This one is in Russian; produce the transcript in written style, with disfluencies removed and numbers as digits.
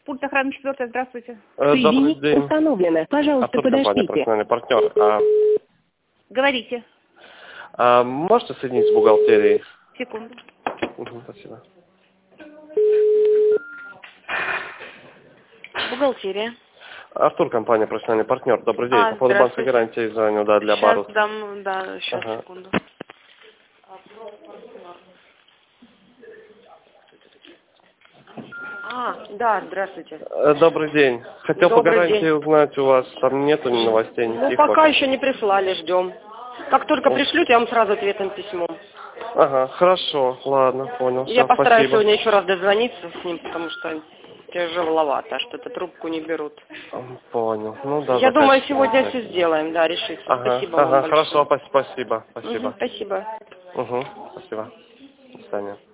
Пульт охраны 4, здравствуйте. Добрый день. Установлено. Пожалуйста, Компания, подождите. профессиональный партнер. Говорите. Можете соединить с бухгалтерией? Секунду. Спасибо. Бухгалтерия. Артур, компания «Профессиональный партнер». Добрый день. По поводу банковской гарантии звоню, да, для Сейчас баров. дам, да, сейчас, секунду. Да, здравствуйте. Добрый день. Хотел по Добрый гарантии день. узнать, у вас там нету новостей Ну, никаких? пока еще не прислали, ждем. Как только пришлют, я вам сразу ответным письмом. Ага, хорошо, ладно, понял. Я Всё, постараюсь спасибо. сегодня еще раз дозвониться с ним, потому что тяжеловато, что-то трубку не берут. Понял. Ну да. Я думаю, заказчик сегодня не все знает. сделаем, да, решится. Ага, Спасибо вам большое. хорошо, спасибо. Спасибо. Спасибо. До свидания.